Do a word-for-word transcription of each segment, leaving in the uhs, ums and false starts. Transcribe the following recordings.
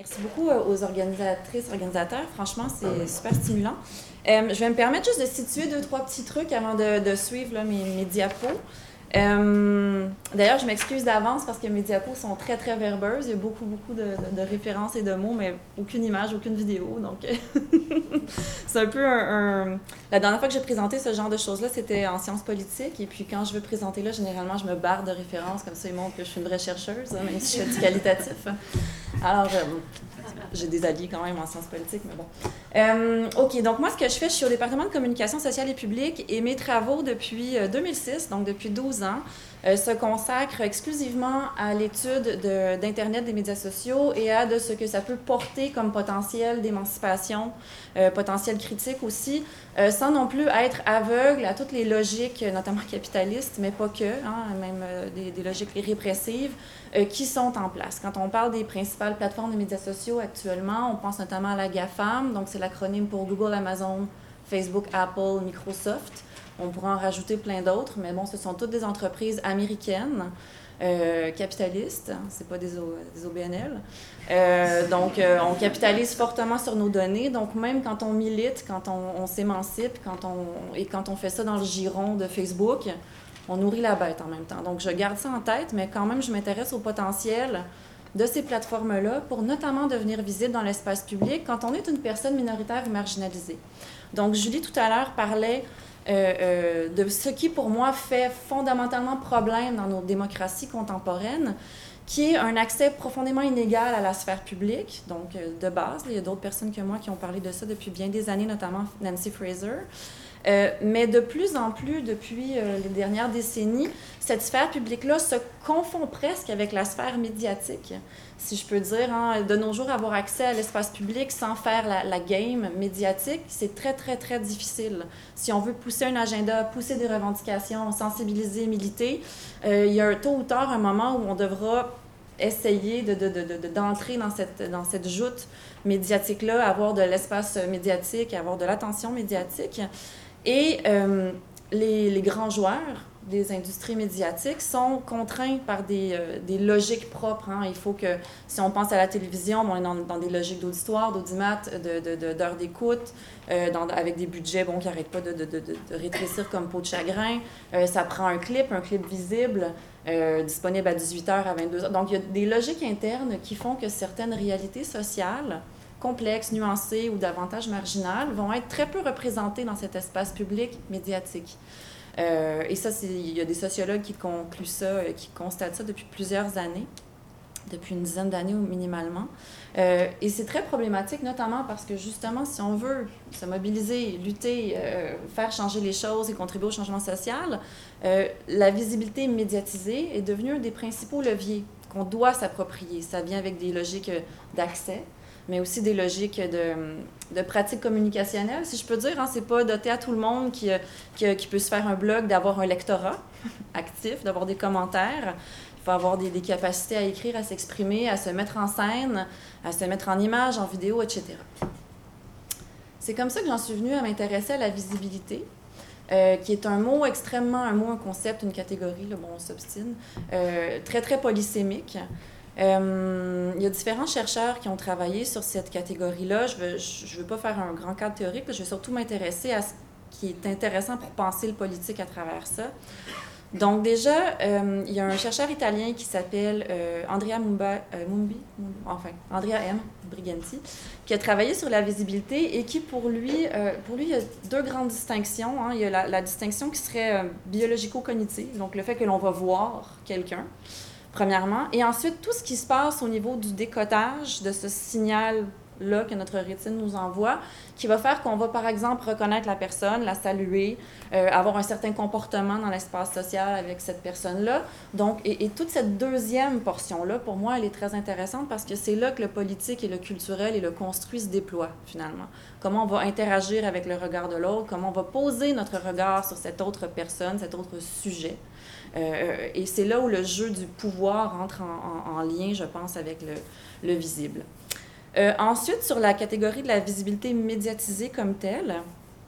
Merci beaucoup euh, aux organisatrices, organisateurs. Franchement, c'est super stimulant. Euh, je vais me permettre juste de situer deux, trois petits trucs avant de, de suivre là, mes, mes diapos. Euh, D'ailleurs, je m'excuse d'avance parce que mes diapos sont très, très verbeuses. Il y a beaucoup, beaucoup de, de, de références et de mots, mais aucune image, aucune vidéo. Donc, c'est un peu un, un... La dernière fois que j'ai présenté ce genre de choses-là, c'était en sciences politiques. Et puis, quand je veux présenter là, généralement, je me barre de références. Comme ça, ils montrent que je suis une vraie chercheuse, hein, même si je fais du qualitatif. Alors, euh, j'ai des alliés quand même en sciences politiques, mais bon. Euh, OK, donc moi, ce que je fais, je suis au département de communication sociale et publique et mes travaux depuis deux mille six, donc depuis douze ans, euh, se consacrent exclusivement à l'étude de, d'Internet, des médias sociaux et à de ce que ça peut porter comme potentiel d'émancipation, euh, potentiel critique aussi, euh, sans non plus être aveugle à toutes les logiques, notamment capitalistes, mais pas que, hein, même euh, des, des logiques répressives, euh, qui sont en place. Quand on parle des principales plateformes de médias sociaux actuellement, on pense notamment à la GAFAM, donc c'est l'acronyme pour Google, Amazon, Facebook, Apple, Microsoft. On pourrait en rajouter plein d'autres, mais bon, ce sont toutes des entreprises américaines, euh, capitalistes, hein, c'est pas des, o, des O B N L. Euh, donc, euh, on capitalise fortement sur nos données. Donc, même quand on milite, quand on, on s'émancipe, quand on, et quand on fait ça dans le giron de Facebook, on nourrit la bête en même temps. Donc, je garde ça en tête, mais quand même, je m'intéresse au potentiel de ces plateformes-là pour notamment devenir visible dans l'espace public quand on est une personne minoritaire ou marginalisée. Donc, Julie, tout à l'heure, parlait euh, euh, de ce qui, pour moi, fait fondamentalement problème dans nos démocraties contemporaines, qui est un accès profondément inégal à la sphère publique, donc euh, de base. Il y a d'autres personnes que moi qui ont parlé de ça depuis bien des années, notamment Nancy Fraser. Euh, mais de plus en plus, depuis euh, les dernières décennies, cette sphère publique-là se confond presque avec la sphère médiatique, si je peux dire. Hein. De nos jours, avoir accès à l'espace public sans faire la, la game médiatique, c'est très, très, très difficile. Si on veut pousser un agenda, pousser des revendications, sensibiliser, militer, euh, il y a un, tôt ou tard un moment où on devra essayer de, de, de, de, d'entrer dans cette, dans cette joute médiatique-là, avoir de l'espace médiatique, avoir de l'attention médiatique. Et euh, les, les grands joueurs des industries médiatiques sont contraints par des, euh, des logiques propres. Hein. Il faut que, si on pense à la télévision, bon, on est dans, dans des logiques d'auditoire, d'audimat, de, de, de, d'heures d'écoute, euh, dans, avec des budgets bon, qui n'arrêtent pas de, de, de, de rétrécir comme peau de chagrin. Euh, ça prend un clip, un clip visible, euh, disponible à dix-huit heures, à vingt-deux heures. Donc, il y a des logiques internes qui font que certaines réalités sociales complexes, nuancées ou davantage marginales, vont être très peu représentées dans cet espace public médiatique. Euh, et ça, c'est, il y a des sociologues qui concluent ça, qui constatent ça depuis plusieurs années, depuis une dizaine d'années minimalement. Euh, et c'est très problématique, notamment parce que justement, si on veut se mobiliser, lutter, euh, faire changer les choses et contribuer au changement social, euh, la visibilité médiatisée est devenue un des principaux leviers qu'on doit s'approprier. Ça vient avec des logiques d'accès, mais aussi des logiques de, de pratiques communicationnelles, si je peux dire. Hein, c'est pas doté à tout le monde qui, qui, qui peut se faire un blog, d'avoir un lectorat actif, d'avoir des commentaires. Il faut avoir des, des capacités à écrire, à s'exprimer, à se mettre en scène, à se mettre en image, en vidéo, et cetera. C'est comme ça que j'en suis venue à m'intéresser à la visibilité, euh, qui est un mot extrêmement, un mot, un concept, une catégorie, là, bon, on s'obstine, euh, très, très polysémique. Euh, il y a différents chercheurs qui ont travaillé sur cette catégorie-là. Je ne veux, je veux pas faire un grand cadre théorique, je vais surtout m'intéresser à ce qui est intéressant pour penser le politique à travers ça. Donc déjà, euh, il y a un chercheur italien qui s'appelle euh, Andrea Mumba, euh, Mumbi, enfin, Andrea M. Briganti, qui a travaillé sur la visibilité et qui, pour lui, euh, pour lui, il y a deux grandes distinctions. Hein. Il y a la, la distinction qui serait euh, biologico-cognitive, donc le fait que l'on va voir quelqu'un, premièrement, et ensuite tout ce qui se passe au niveau du décodage de ce signal-là que notre rétine nous envoie, qui va faire qu'on va, par exemple, reconnaître la personne, la saluer, euh, avoir un certain comportement dans l'espace social avec cette personne-là. Donc, et, et toute cette deuxième portion-là, pour moi, elle est très intéressante parce que c'est là que le politique et le culturel et le construit se déploient, finalement. Comment on va interagir avec le regard de l'autre, comment on va poser notre regard sur cette autre personne, cet autre sujet. Euh, et c'est là où le jeu du pouvoir entre en, en, en lien, je pense, avec le, le visible. Euh, ensuite, sur la catégorie de la visibilité médiatisée comme telle,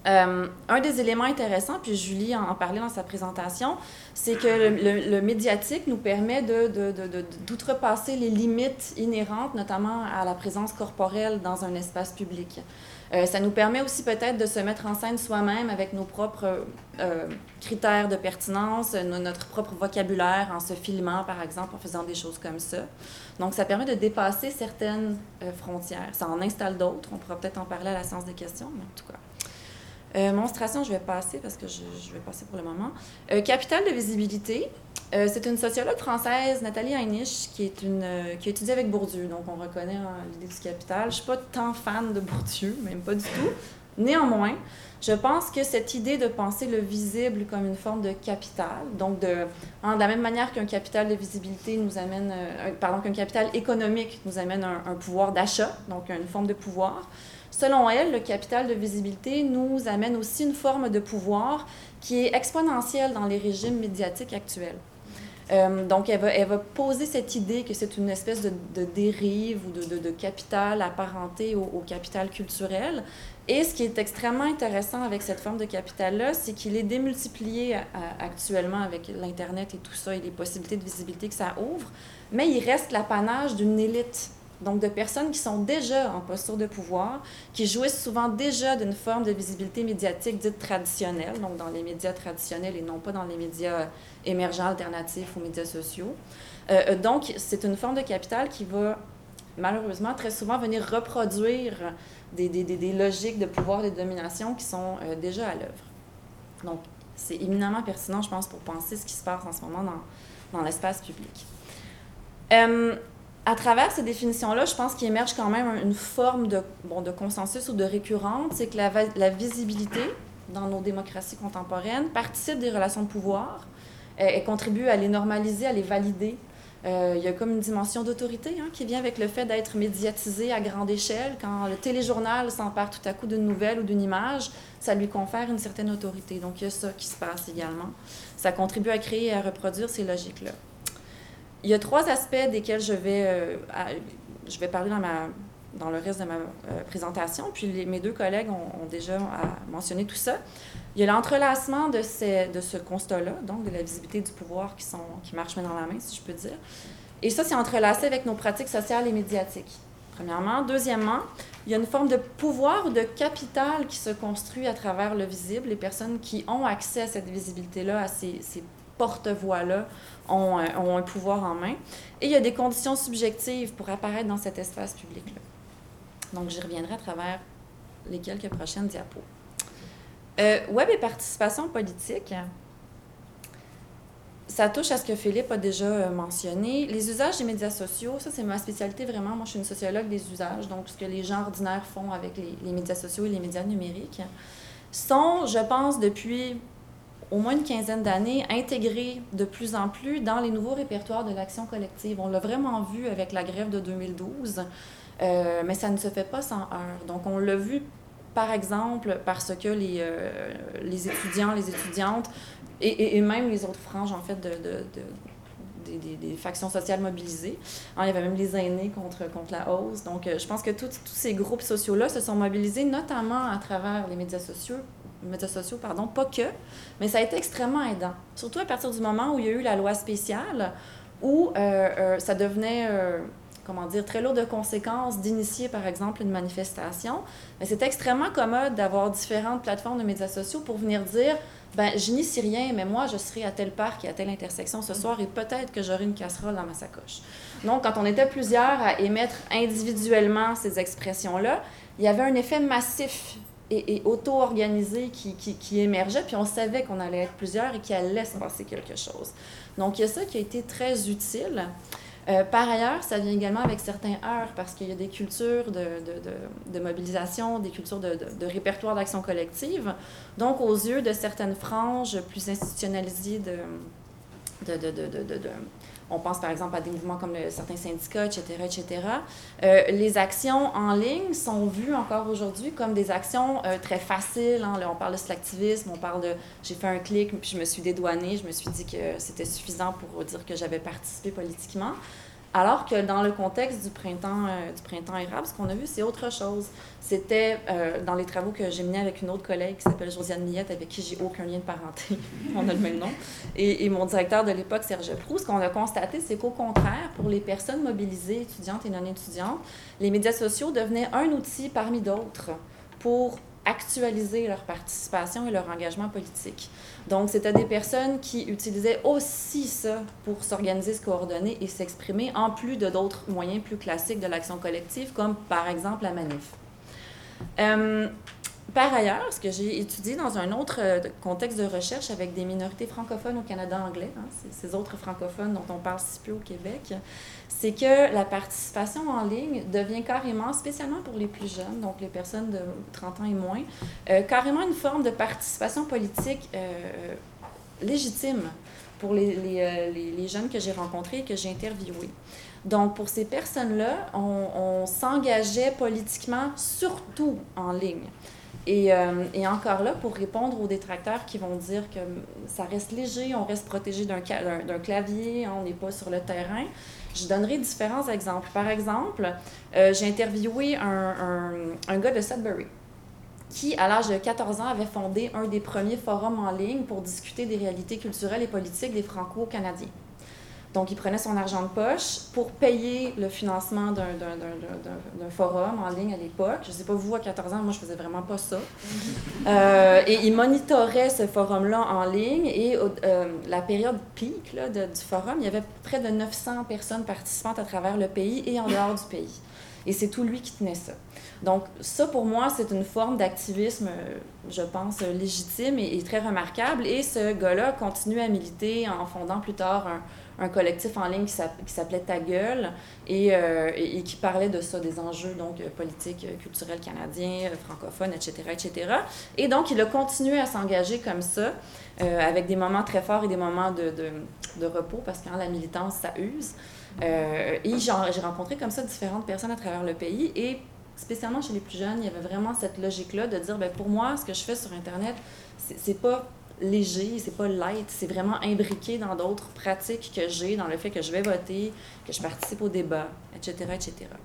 Euh, un des éléments intéressants, puis Julie en, en parlait dans sa présentation, c'est que le, le, le médiatique nous permet de, de, de, de, d'outrepasser les limites inhérentes, notamment à la présence corporelle dans un espace public. Euh, ça nous permet aussi peut-être de se mettre en scène soi-même avec nos propres euh, critères de pertinence, no, notre propre vocabulaire en se filmant, par exemple, en faisant des choses comme ça. Donc, ça permet de dépasser certaines euh, frontières. Ça en installe d'autres. On pourra peut-être en parler à la séance des questions, mais en tout cas. Euh, monstration, je vais passer parce que je, je vais passer pour le moment. Euh, Capital de visibilité. Euh, c'est une sociologue française, Nathalie Heinisch, qui, est une, euh, qui a étudié avec Bourdieu. Donc, on reconnaît hein, l'idée du capital. Je ne suis pas tant fan de Bourdieu, même pas du tout. Néanmoins, je pense que cette idée de penser le visible comme une forme de capital, donc de, hein, de la même manière qu'un capital de visibilité nous amène, euh, pardon, qu'un capital économique nous amène un, un pouvoir d'achat, donc une forme de pouvoir, selon elle, le capital de visibilité nous amène aussi une forme de pouvoir qui est exponentielle dans les régimes médiatiques actuels. Euh, donc, elle va, elle va poser cette idée que c'est une espèce de, de dérive ou de, de, de capital apparenté au, au capital culturel. Et ce qui est extrêmement intéressant avec cette forme de capital-là, c'est qu'il est démultiplié à, à, actuellement avec l'Internet et tout ça et les possibilités de visibilité que ça ouvre, mais il reste l'apanage d'une élite. Donc, de personnes qui sont déjà en posture de pouvoir, qui jouissent souvent déjà d'une forme de visibilité médiatique dite traditionnelle, donc dans les médias traditionnels et non pas dans les médias émergents, alternatifs ou médias sociaux. Euh, donc, c'est une forme de capital qui va, malheureusement, très souvent venir reproduire des, des, des, des logiques de pouvoir et de domination qui sont euh, déjà à l'œuvre. Donc, c'est éminemment pertinent, je pense, pour penser ce qui se passe en ce moment dans, dans l'espace public. Euh, À travers ces définitions-là, je pense qu'il émerge quand même une forme de, bon, de consensus ou de récurrente, c'est que la, la visibilité dans nos démocraties contemporaines participe des relations de pouvoir euh, et contribue à les normaliser, à les valider. Euh, il y a comme une dimension d'autorité hein, qui vient avec le fait d'être médiatisé à grande échelle. Quand le téléjournal s'empare tout à coup d'une nouvelle ou d'une image, ça lui confère une certaine autorité. Donc, il y a ça qui se passe également. Ça contribue à créer et à reproduire ces logiques-là. Il y a trois aspects desquels je vais, euh, à, je vais parler dans, ma, dans le reste de ma euh, présentation, puis les, mes deux collègues ont, ont déjà mentionné tout ça. Il y a l'entrelacement de, ces, de ce constat-là, donc de la visibilité du pouvoir qui, sont, qui marche main dans la main, si je peux dire. Et ça, c'est entrelacé avec nos pratiques sociales et médiatiques, premièrement. Deuxièmement, il y a une forme de pouvoir ou de capital qui se construit à travers le visible. Les personnes qui ont accès à cette visibilité-là, à ces, ces porte-voix-là, Ont, euh, ont un pouvoir en main. Et il y a des conditions subjectives pour apparaître dans cet espace public-là. Donc, j'y reviendrai à travers les quelques prochaines diapos. Euh, web et participation politique, ça touche à ce que Philippe a déjà mentionné. Les usages des médias sociaux, ça, c'est ma spécialité vraiment. Moi, je suis une sociologue des usages, donc ce que les gens ordinaires font avec les, les médias sociaux et les médias numériques, sont, je pense, depuis au moins une quinzaine d'années, intégrés de plus en plus dans les nouveaux répertoires de l'action collective. On l'a vraiment vu avec la grève de deux mille douze, euh, mais ça ne se fait pas sans heurts. Donc, on l'a vu, par exemple, parce que les, euh, les étudiants, les étudiantes, et, et, et même les autres franges, en fait, de, de, de Des, des, des factions sociales mobilisées. Hein, il y avait même les aînés contre, contre la hausse. Donc, euh, je pense que tout, tous ces groupes sociaux-là se sont mobilisés, notamment à travers les médias sociaux, médias sociaux, pardon, pas que, mais ça a été extrêmement aidant. Surtout à partir du moment où il y a eu la loi spéciale, où euh, euh, ça devenait, euh, comment dire, très lourd de conséquences d'initier, par exemple, une manifestation. Mais c'était extrêmement commode d'avoir différentes plateformes de médias sociaux pour venir dire ben, je n'initie rien, mais moi, je serai à tel parc et à telle intersection ce soir et peut-être que j'aurai une casserole dans ma sacoche. Donc, quand on était plusieurs à émettre individuellement ces expressions-là, il y avait un effet massif et, et auto-organisé qui, qui, qui émergeait, puis on savait qu'on allait être plusieurs et qu'il allait se passer quelque chose. Donc, il y a ça qui a été très utile. Euh, par ailleurs, ça vient également avec certains heurts parce qu'il y a des cultures de, de, de, de mobilisation, des cultures de, de, de répertoire d'action collective. Donc, aux yeux de certaines franges plus institutionnalisées de, de, de, de, de, de, de on pense par exemple à des mouvements comme le, certains syndicats, et cetera, et cetera. Euh, les actions en ligne sont vues encore aujourd'hui comme des actions euh, très faciles. Hein. Là, on parle de slacktivisme, on parle de j'ai fait un clic puis je me suis dédouanée, je me suis dit que c'était suffisant pour dire que j'avais participé politiquement. Alors que dans le contexte du printemps, euh, du printemps érable, ce qu'on a vu, c'est autre chose. C'était euh, dans les travaux que j'ai menés avec une autre collègue qui s'appelle Josiane Millette, avec qui j'ai aucun lien de parenté, on a le même nom, et, et mon directeur de l'époque, Serge Proux. Ce qu'on a constaté, c'est qu'au contraire, pour les personnes mobilisées, étudiantes et non étudiantes, les médias sociaux devenaient un outil parmi d'autres pour actualiser leur participation et leur engagement politique. Donc, c'était des personnes qui utilisaient aussi ça pour s'organiser, se coordonner et s'exprimer, en plus de d'autres moyens plus classiques de l'action collective, comme par exemple la manif. Euh, par ailleurs, ce que j'ai étudié dans un autre contexte de recherche avec des minorités francophones au Canada anglais, hein, ces autres francophones dont on parle si peu au Québec, c'est que la participation en ligne devient carrément, spécialement pour les plus jeunes, donc les personnes de trente ans et moins, euh, carrément une forme de participation politique euh, légitime pour les, les, euh, les, les jeunes que j'ai rencontrés et que j'ai interviewés. Donc, pour ces personnes-là, on, on s'engageait politiquement surtout en ligne. Et, euh, et encore là, pour répondre aux détracteurs qui vont dire que ça reste léger, on reste protégé d'un, d'un, d'un clavier, on n'est pas sur le terrain, je donnerai différents exemples. Par exemple, euh, j'ai interviewé un, un, un gars de Sudbury qui, à l'âge de quatorze ans, avait fondé un des premiers forums en ligne pour discuter des réalités culturelles et politiques des Franco-Canadiens. Donc, il prenait son argent de poche pour payer le financement d'un, d'un, d'un, d'un, d'un forum en ligne à l'époque. Je ne sais pas, vous, à quatorze ans, moi, je faisais vraiment pas ça. Euh, et il monitorait ce forum-là en ligne. Et euh, la période peak là, de, du forum, il y avait près de neuf cents personnes participantes à travers le pays et en dehors du pays. Et c'est tout lui qui tenait ça. Donc, ça, pour moi, c'est une forme d'activisme, je pense, légitime et, et très remarquable. Et ce gars-là continue à militer en fondant plus tard un un collectif en ligne qui s'appelait Ta Gueule et, euh, et, et qui parlait de ça, des enjeux donc politiques, culturels canadiens, francophones, et cetera, et cetera. Et donc, il a continué à s'engager comme ça, euh, avec des moments très forts et des moments de, de, de repos, parce que quand la militance, ça use. Euh, et j'ai rencontré comme ça différentes personnes à travers le pays et spécialement chez les plus jeunes, il y avait vraiment cette logique-là de dire, bien, pour moi, ce que je fais sur Internet, c'est pas léger, c'est pas light, c'est vraiment imbriqué dans d'autres pratiques que j'ai, dans le fait que je vais voter, que je participe au débat, et cetera, et cetera.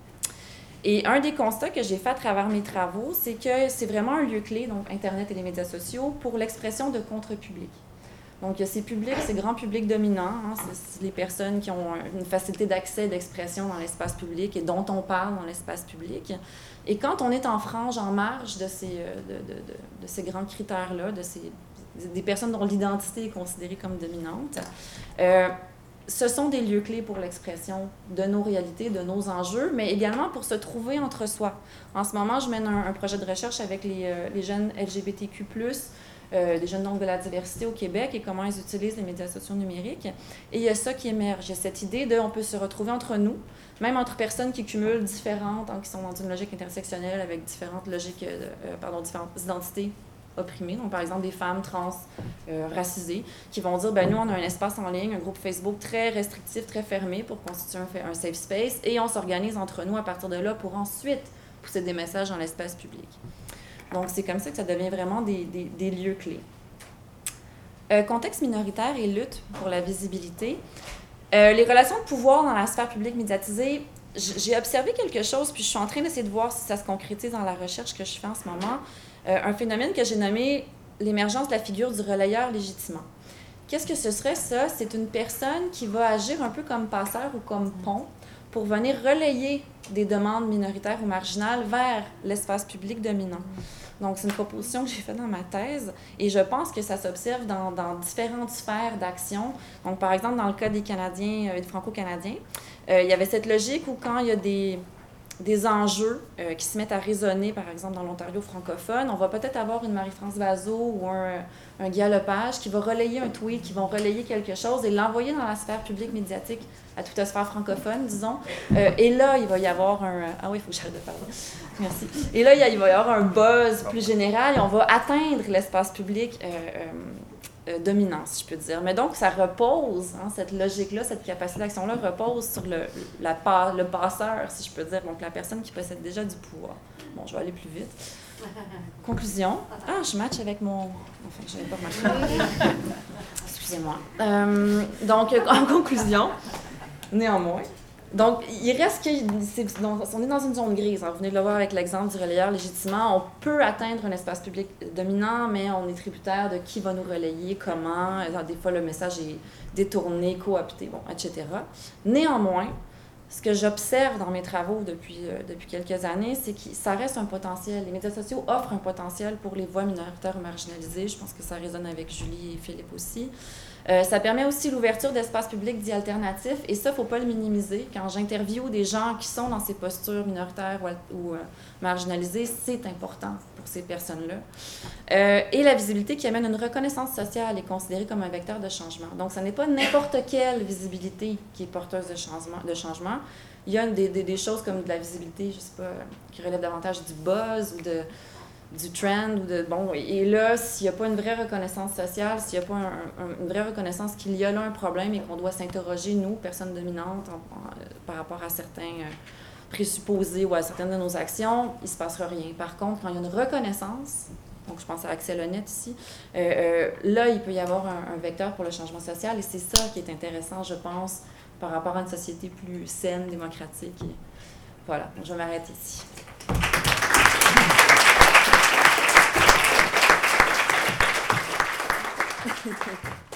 Et un des constats que j'ai fait à travers mes travaux, c'est que c'est vraiment un lieu clé, donc Internet et les médias sociaux, pour l'expression de contre-public. Donc, il y a ces publics, ces grands publics dominants, hein, c'est les personnes qui ont une facilité d'accès et d'expression dans l'espace public et dont on parle dans l'espace public. Et quand on est en frange, en marge de ces, de, de, de, de ces grands critères-là, de ces des personnes dont l'identité est considérée comme dominante, euh, ce sont des lieux clés pour l'expression de nos réalités, de nos enjeux, mais également pour se trouver entre soi. En ce moment, je mène un, un projet de recherche avec les, euh, les jeunes L G B T Q plus, euh, les jeunes donc de la diversité au Québec et comment ils utilisent les médias sociaux numériques. Et il y a ça qui émerge. Il y a cette idée de on peut se retrouver entre nous, même entre personnes qui cumulent différentes, hein, qui sont dans une logique intersectionnelle avec différentes logiques, euh, pardon, différentes identités opprimés, donc par exemple des femmes trans euh, racisées, qui vont dire, ben nous, on a un espace en ligne, un groupe Facebook très restrictif, très fermé pour constituer un, un safe space, et on s'organise entre nous à partir de là pour ensuite pousser des messages dans l'espace public. Donc, c'est comme ça que ça devient vraiment des, des, des lieux clés. Euh, contexte minoritaire et lutte pour la visibilité. Euh, les relations de pouvoir dans la sphère publique médiatisée, j'ai observé quelque chose, puis je suis en train d'essayer de voir si ça se concrétise dans la recherche que je fais en ce moment. Euh, un phénomène que j'ai nommé l'émergence de la figure du relayeur légitimant. Qu'est-ce que ce serait, ça? C'est une personne qui va agir un peu comme passeur ou comme pont pour venir relayer des demandes minoritaires ou marginales vers l'espace public dominant. Donc, c'est une proposition que j'ai faite dans ma thèse et je pense que ça s'observe dans, dans différentes sphères d'action. Donc, par exemple, dans le cas des Canadiens, euh, des Franco-Canadiens, euh, il y avait cette logique où quand il y a des... des enjeux euh, qui se mettent à résonner, par exemple, dans l'Ontario francophone, on va peut-être avoir une Marie-France Vazot ou un, un Guy Lepage qui va relayer un tweet, qui vont relayer quelque chose et l'envoyer dans la sphère publique médiatique, à toute la sphère francophone, disons. Euh, et là, il va y avoir un... Ah oui, il faut que j'arrête de parler. Merci. Et là, il va y avoir un buzz plus général et on va atteindre l'espace public euh, euh, euh, dominant, si je peux dire. Mais donc, ça repose, hein, cette logique-là, cette capacité d'action-là repose sur le, la, le passeur, si je peux dire, donc la personne qui possède déjà du pouvoir. Bon, je vais aller plus vite. Conclusion. Ah, je match avec mon... Enfin, je n'avais pas remarqué. Excusez-moi. Euh, donc, en conclusion, néanmoins, Donc, il reste que, c'est, donc, on est dans une zone grise. Alors, vous venez de le voir avec l'exemple du relayeur légitimement. On peut atteindre un espace public dominant, mais on est tributaire de qui va nous relayer, comment. Des fois, le message est détourné, coopté, bon, et cetera. Néanmoins, ce que j'observe dans mes travaux depuis, euh, depuis quelques années, c'est que ça reste un potentiel. Les médias sociaux offrent un potentiel pour les voix minoritaires ou marginalisées. Je pense que ça résonne avec Julie et Philippe aussi. Euh, ça permet aussi l'ouverture d'espaces publics dits alternatifs, et ça, il ne faut pas le minimiser. Quand j'interviewe des gens qui sont dans ces postures minoritaires ou, ou euh, marginalisées, c'est important pour ces personnes-là. Euh, et la visibilité qui amène une reconnaissance sociale est considérée comme un vecteur de changement. Donc, ce n'est pas n'importe quelle visibilité qui est porteuse de changement. De changement. Il y a des, des, des choses comme de la visibilité, je ne sais pas, qui relèvent davantage du buzz ou de... du trend, ou de, bon, et là, s'il n'y a pas une vraie reconnaissance sociale, s'il n'y a pas un, un, une vraie reconnaissance qu'il y a là un problème et qu'on doit s'interroger, nous, personnes dominantes, en, en, par rapport à certains euh, présupposés ou à certaines de nos actions, il ne se passera rien. Par contre, quand il y a une reconnaissance, donc je pense à Axel Honnête ici, euh, euh, là, il peut y avoir un, un vecteur pour le changement social, et c'est ça qui est intéressant, je pense, par rapport à une société plus saine, démocratique. Et voilà, je vais m'arrêter ici. Thank you.